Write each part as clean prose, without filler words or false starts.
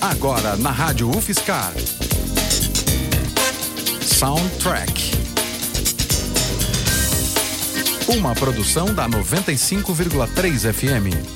Agora na Rádio UFSCar. Soundtrack. Uma produção da 95,3 FM.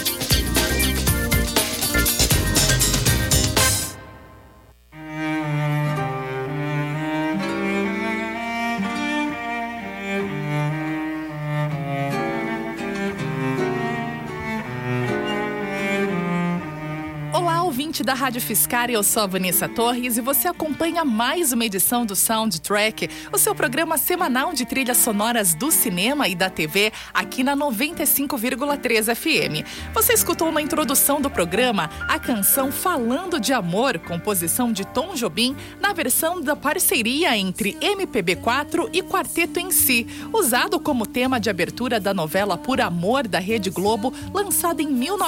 Da Rádio UFSCar, eu sou a Vanessa Torres e você acompanha mais uma edição do Soundtrack, o seu programa semanal de trilhas sonoras do cinema e da TV, aqui na 95,3 FM. Você escutou na introdução do programa a canção Falando de Amor, composição de Tom Jobim, na versão da parceria entre MPB4 e Quarteto em Si, usado como tema de abertura da novela Por Amor, da Rede Globo, lançada em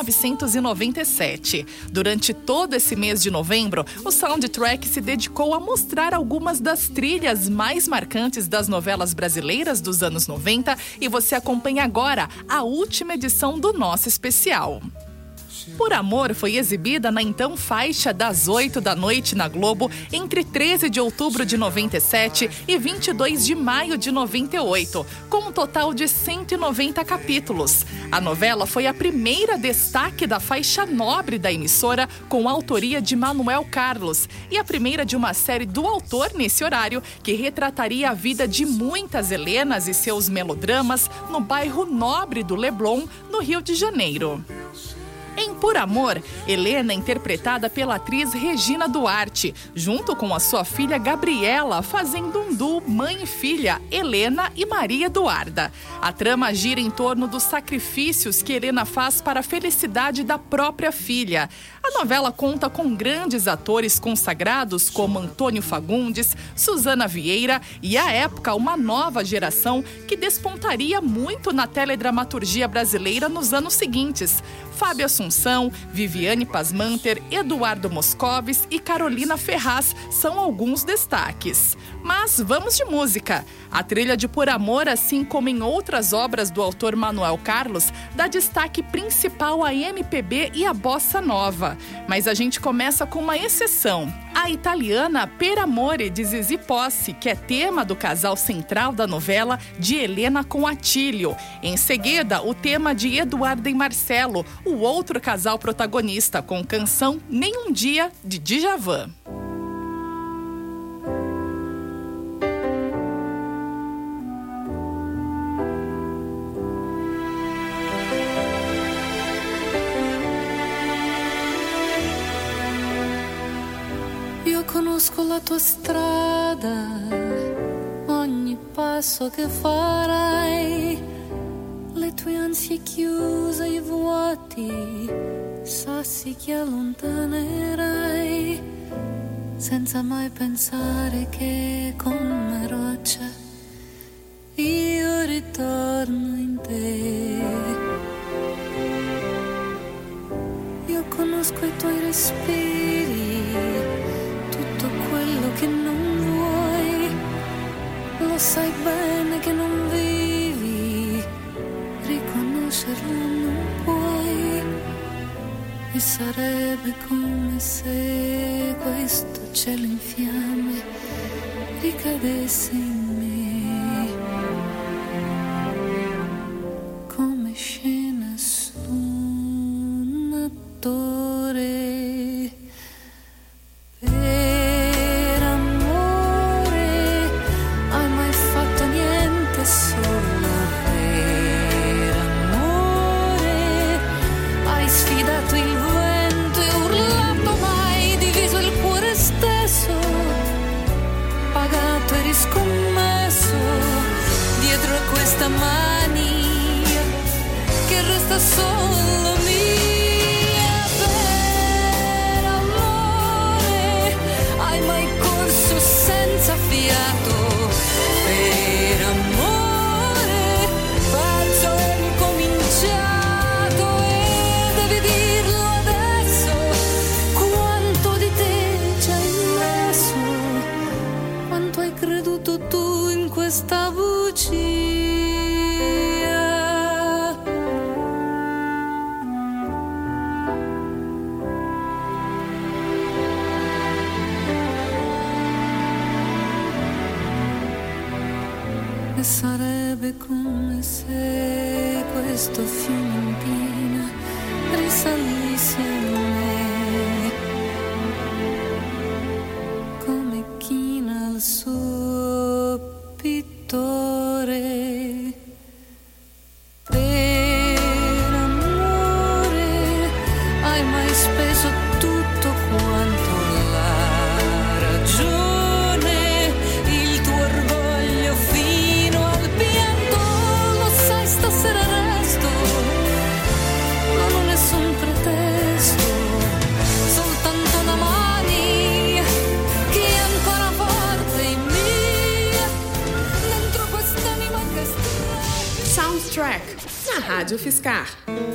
1997. Durante todo esse mês de novembro, o Soundtrack se dedicou a mostrar algumas das trilhas mais marcantes das novelas brasileiras dos anos 90 e você acompanha agora a última edição do nosso especial. Por Amor foi exibida na então faixa das 8 da noite na Globo entre 13 de outubro de 97 e 22 de maio de 98, com um total de 190 capítulos. A novela foi a primeira destaque da faixa nobre da emissora, com autoria de Manuel Carlos, e a primeira de uma série do autor nesse horário, que retrataria a vida de muitas Helenas e seus melodramas no bairro nobre do Leblon, no Rio de Janeiro. Em Por Amor, Helena é interpretada pela atriz Regina Duarte, junto com a sua filha Gabriela, fazendo um duo mãe e filha, Helena e Maria Eduarda. A trama gira em torno dos sacrifícios que Helena faz para a felicidade da própria filha. A novela conta com grandes atores consagrados como Antônio Fagundes, Suzana Vieira e, à época, uma nova geração que despontaria muito na teledramaturgia brasileira nos anos seguintes. Fábio Assunção, Viviane Pasmanter, Eduardo Moscovis e Carolina Ferraz são alguns destaques. Mas vamos de música. A trilha de Por Amor, assim como em outras obras do autor Manuel Carlos, dá destaque principal à MPB e à bossa nova. Mas a gente começa com uma exceção. A italiana Per Amore de Zizi Posse, que é tema do casal central da novela de Helena com Atílio. Em seguida, o tema de Eduardo e Marcelo, o outro casal protagonista, com canção Nem um Dia, de Djavan. Conosco la tua strada, ogni passo che farai, le tue ansie chiuse, i vuoti, sassi che allontanerai, senza mai pensare che come roccia io ritorno in te. Io conosco i tuoi respiri, quello che non vuoi, lo sai bene che non vivi, riconoscerlo non puoi, e sarebbe come se questo cielo in fiamme ricadesse in me, come scena su un attore. Scommesso dietro a questa mania che resta solo mia. Per amore hai mai corso senza fiato? Per amore pazzo è ricominciato e devi dirlo adesso, quanto di te ci hai messo, quanto hai creduto tu in questa bugia. sarebbe come se questo fiume in piena risalisse a me, come china al suo pittore. Per amore hai mai speso tutto quanto la ragione, il tuo orgoglio fino al pianto, lo sai stasera resto, non ho nessun pretesto, soltanto una mani che è ancora forte in me, dentro quest'anima che strage. Soundtrack, na Rádio Fiscar.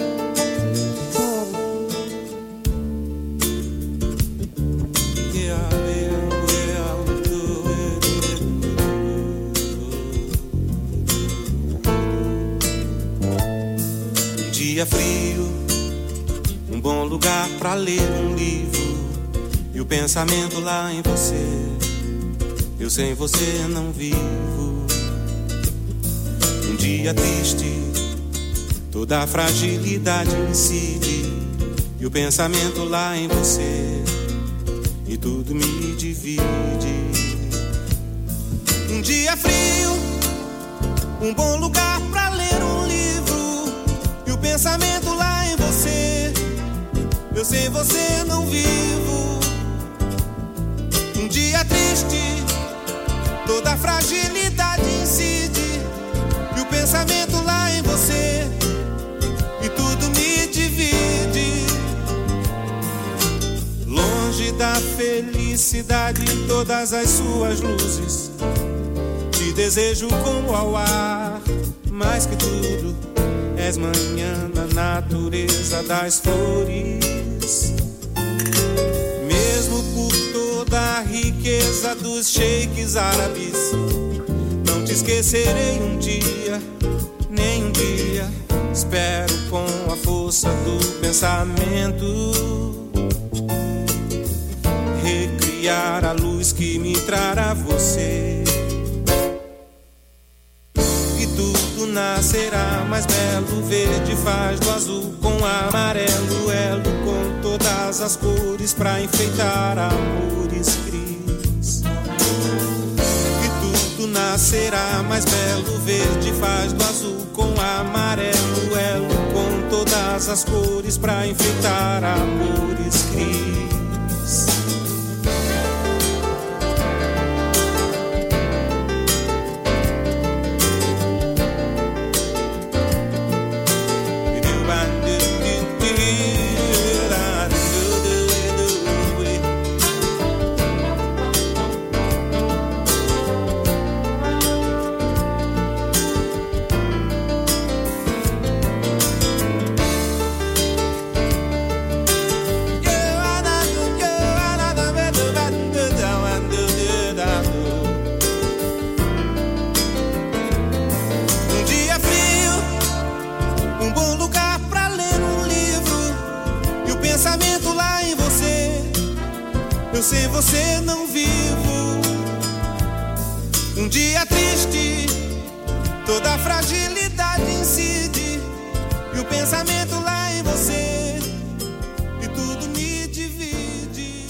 Dia frio, um bom lugar pra ler um livro e o pensamento lá em você. Eu sem você não vivo. Um dia triste, toda a fragilidade incide e o pensamento lá em você e tudo me divide. Um dia frio, um bom lugar pra ler um livro e o pensamento lá em você. Eu sem você não vivo. Um dia triste, toda a fragilidade incide e o pensamento lá em você e tudo me divide. Longe da felicidade em todas as suas luzes, te desejo como ao ar, mais que tudo és manhã na natureza das flores. Mesmo por toda a riqueza dos sheiks árabes, não te esquecerei um dia, nem um dia. Espero com a força do pensamento recriar a luz que me trará você. E tudo nascerá mais belo, verde faz do azul com amarelo, elo com todas as cores pra enfeitar amores cris. E tudo nascerá mais belo, verde faz do azul com amarelo, elo com todas as cores pra enfeitar amores cris. Eu sem você não vivo. Um dia triste, toda a fragilidade incide e o pensamento lá em você e tudo me divide.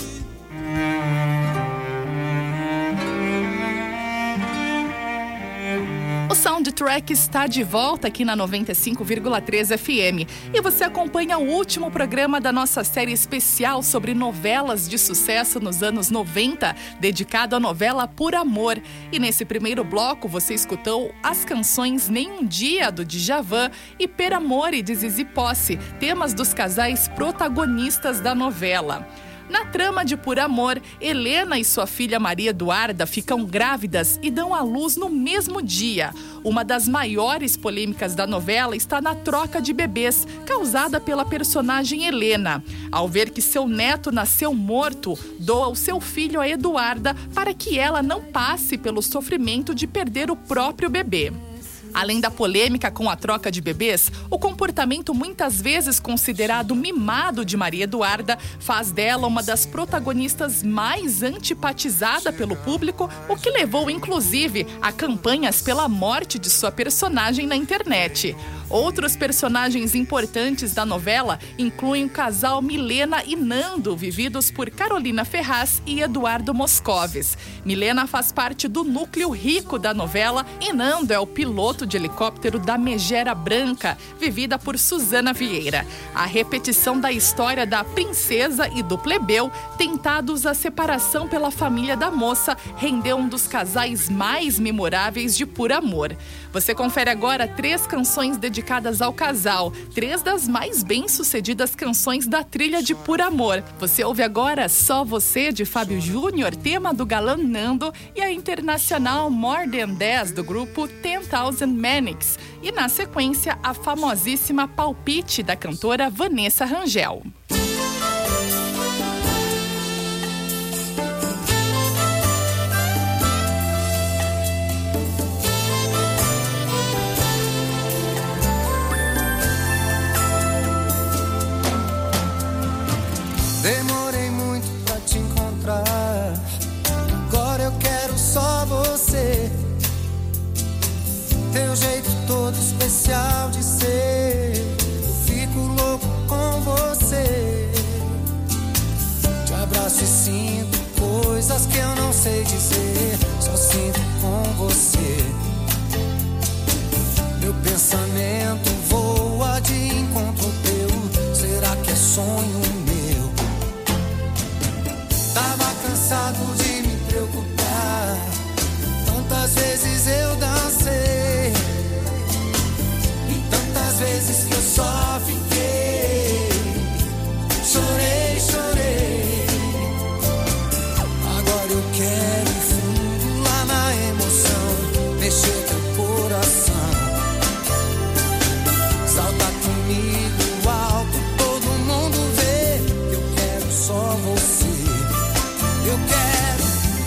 O Soundtrack está de volta aqui na 95,3 FM e você acompanha o último programa da nossa série especial sobre novelas de sucesso nos anos 90, dedicado à novela Por Amor. E nesse primeiro bloco você escutou as canções Nenhum Dia, do Djavan, e Per Amore, de Zizi Posse, temas dos casais protagonistas da novela. Na trama de Por Amor, Helena e sua filha Maria Eduarda ficam grávidas e dão à luz no mesmo dia. Uma das maiores polêmicas da novela está na troca de bebês, causada pela personagem Helena. Ao ver que seu neto nasceu morto, doa o seu filho a Eduarda para que ela não passe pelo sofrimento de perder o próprio bebê. Além da polêmica com a troca de bebês, o comportamento muitas vezes considerado mimado de Maria Eduarda faz dela uma das protagonistas mais antipatizada pelo público, o que levou inclusive a campanhas pela morte de sua personagem na internet. Outros personagens importantes da novela incluem o casal Milena e Nando, vividos por Carolina Ferraz e Eduardo Moscovis. Milena faz parte do núcleo rico da novela e Nando é o piloto de helicóptero da Megera Branca, vivida por Suzana Vieira. A repetição da história da princesa e do plebeu, tentados a separação pela família da moça, rendeu um dos casais mais memoráveis de Por Amor. Você confere agora 3 canções dedicadas ao casal, 3 das mais bem-sucedidas canções da trilha de Por Amor. Você ouve agora Só Você, de Fábio Júnior, tema do galã Nando, e a internacional More Than 10, do grupo 10,000 Manics. E na sequência, a famosíssima Palpite, da cantora Vanessa Rangel. Demorei muito pra te encontrar, agora eu quero só você. Teu jeito todo especial de ser, eu fico louco com você. Te abraço e sinto coisas que eu não sei dizer, só sinto com você. Meu pensamento voa de encontro ao teu, será que é sonho meu? Tava cansado de me preocupar, tantas vezes eu dancei, e tantas vezes que eu só fiquei, chorei, chorei. Agora eu quero ir fundo lá na emoção, mexer teu coração, salta comigo alto, todo mundo vê que eu quero só você. Eu quero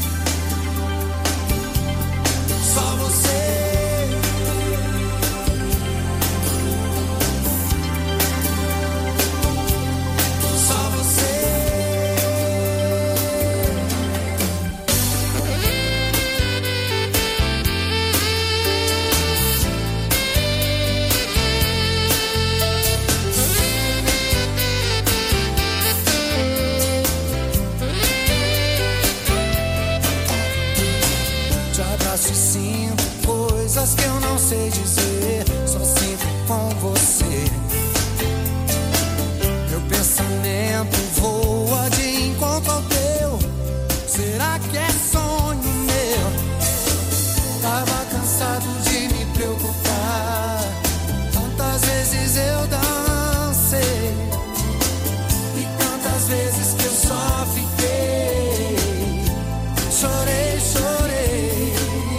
só você. Só você. E sinto coisas que eu não sei dizer, só sinto com você. Meu pensamento voa de encontro ao teu, será que é sonho meu? Tava cansado de me preocupar, tantas vezes eu dancei, e tantas vezes que eu só fiquei, chorei, chorei.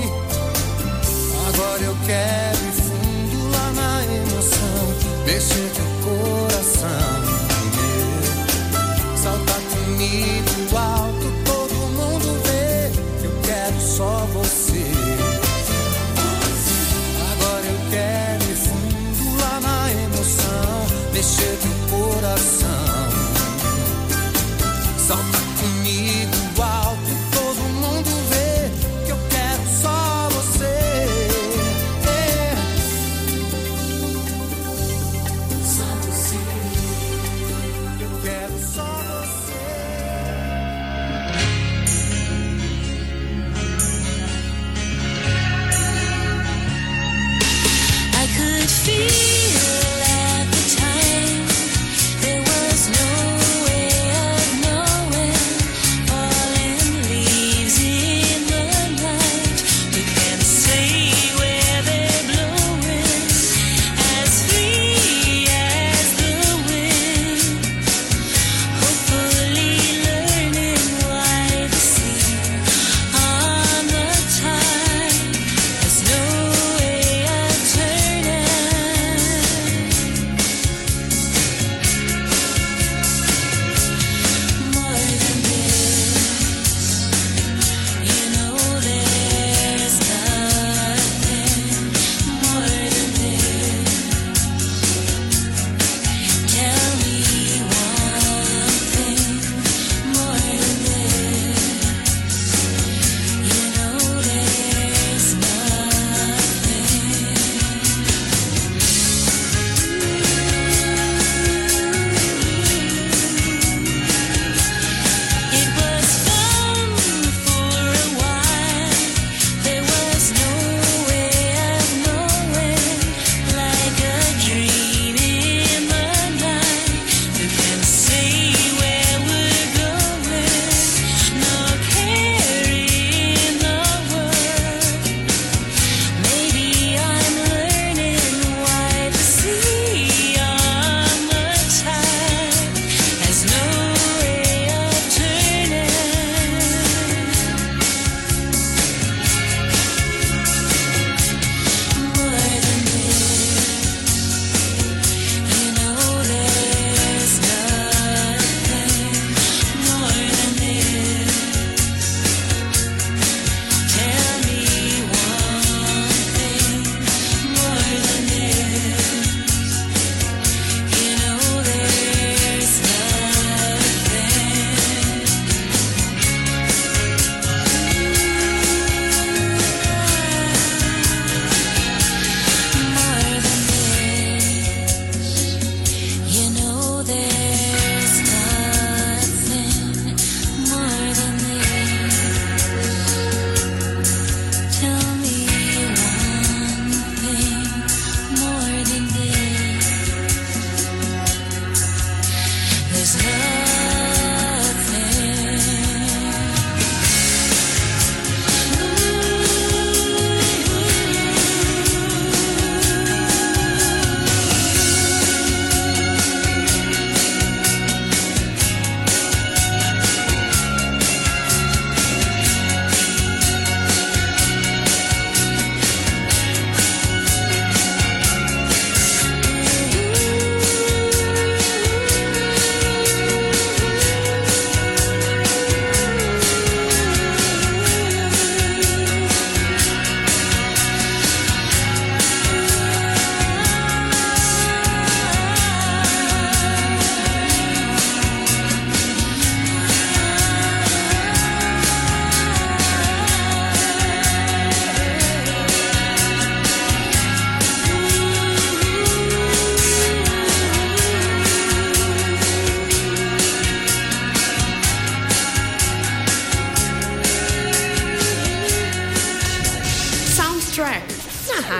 Agora eu quero ir fundo lá na emoção, mexer teu coração meu, saltar comigo alto, todo mundo vê que eu quero só você. Agora eu quero ir fundo lá na emoção, mexer teu coração, saltar comigo alto, todo mundo vê que eu quero só você. Feel at the time there was no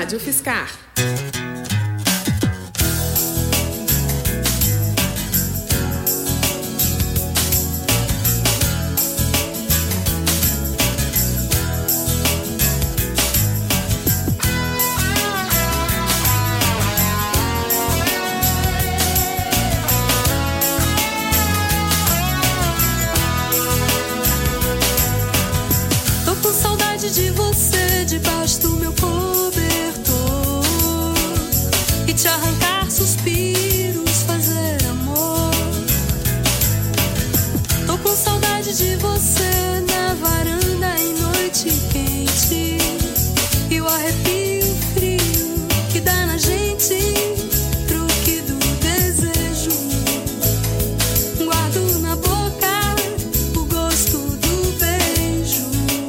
Rádio Fiscar. De você debaixo do meu cobertor e te arrancar suspiros, fazer amor. Tô com saudade de você na varanda em noite quente e o arrepio frio que dá na gente, truque do desejo. Guardo na boca o gosto do beijo.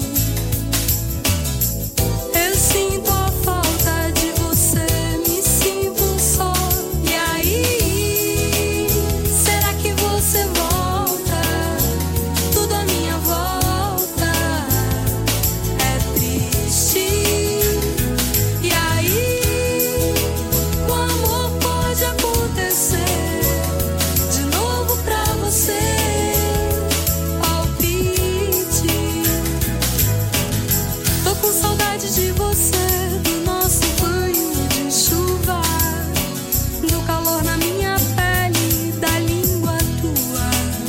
Sinto a falta de você, me sinto só. E aí, será que você volta? Tudo à minha volta é triste. E aí, o amor pode acontecer de novo pra você. Palpite. Tô com saudade de você, do nosso banho de chuva, do calor na minha pele, da língua tua.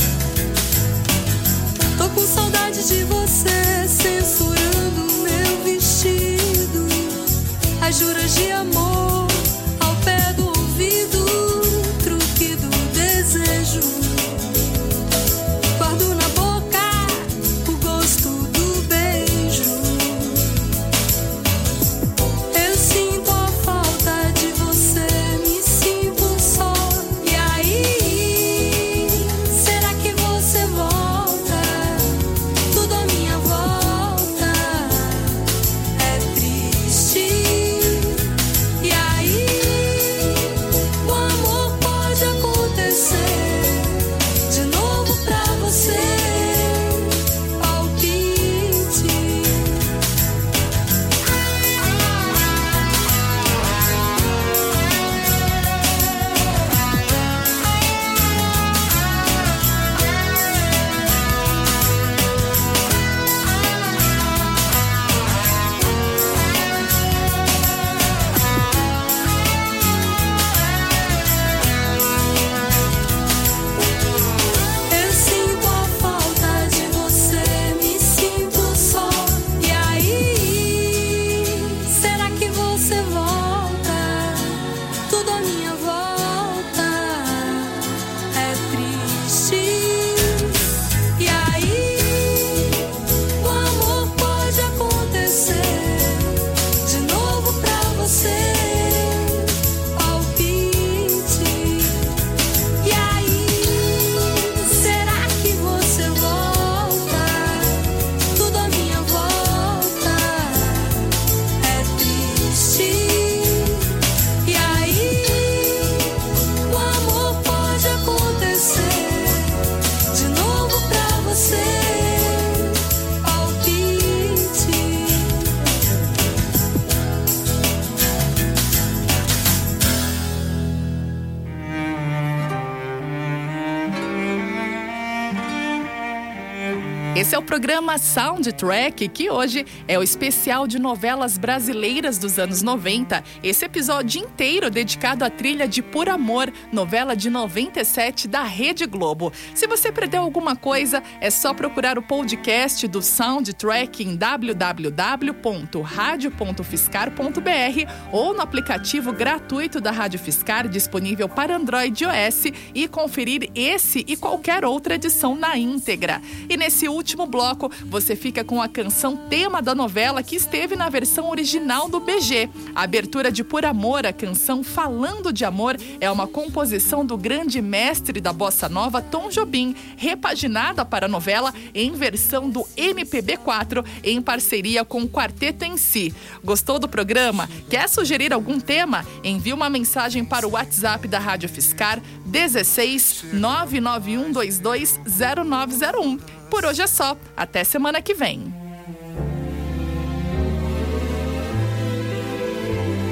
Tô com saudade de você, censurando meu vestido, as juras de amor ao pé do ouvido, truque do desejo. Guardo na boca o gosto do beijo. Eu sinto a falta de você, me sinto só. E aí, será que você volta? Tudo à minha volta é triste. E aí, o amor pode acontecer de novo pra você. Palpite. Eu sinto a falta de você, me sinto só. E aí, será que você volta? Tudo à minha volta é triste. E aí, o amor pode acontecer de novo pra você. Palpite. E aí, será que você volta? Tudo à minha volta é triste. E aí, o amor pode acontecer de novo pra você. Palpite. Esse é o programa Soundtrack, que hoje é o especial de novelas brasileiras dos anos 90. Esse episódio inteiro dedicado à trilha de Por Amor, novela de 97 da Rede Globo. Se você perdeu alguma coisa, é só procurar o podcast do Soundtrack em www.radio.fiscar.br ou no aplicativo gratuito da Rádio Fiscar, disponível para Android e iOS, e conferir esse e qualquer outra edição na íntegra. E nesse último bloco, você fica com a canção tema da novela, que esteve na versão original do BG. A abertura de Por Amor, a canção Falando de Amor, é uma composição do grande mestre da bossa nova, Tom Jobim, repaginada para a novela em versão do MPB4, em parceria com o Quarteto em Si. Gostou do programa? Quer sugerir algum tema? Envie uma mensagem para o WhatsApp da Rádio Fiscar, 16 99122 0901. Por hoje é só. Até semana que vem.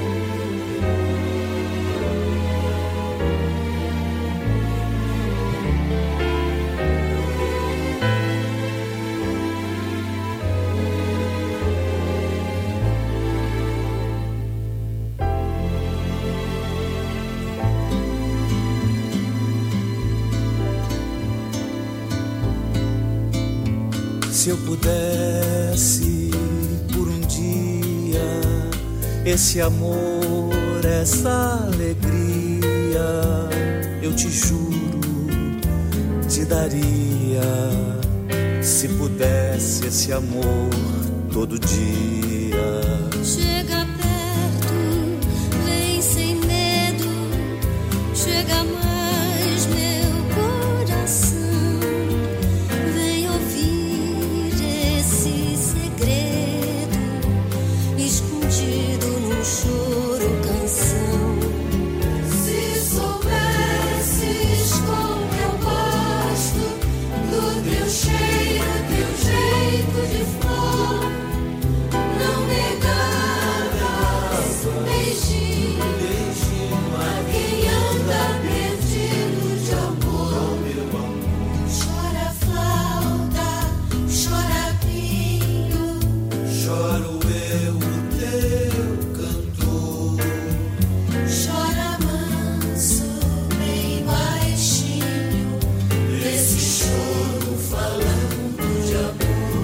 Se eu pudesse por um dia esse amor, essa alegria, eu te juro, te daria. Se pudesse esse amor todo dia. Chega perto, vem sem medo, chega mais meu coração, vem ouvir esse segredo escondido num choro, canção. Se soubesses como eu gosto do teu cheiro, teu jeito de flor, não negarás um beijinho a quem anda perdido de amor. Chora flauta, chora pinho, Choro eu, o teu cantor. chora manso, bem baixinho, esse choro falando de amor.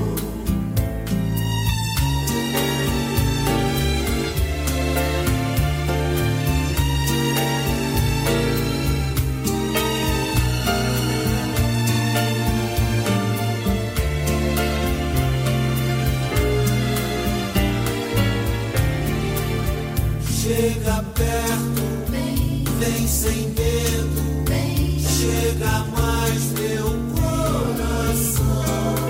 Chega perto, vem sem medo, chega mais meu coração.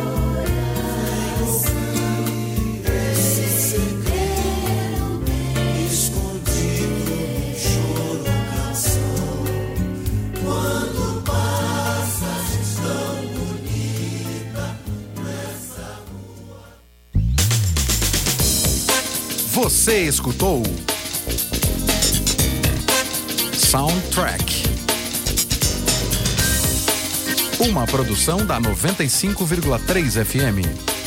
Vem ouvir esse segredo escondido, choro, canção. Quando passas tão bonita nessa rua. Você escutou Soundtrack, uma produção da 95,3 FM.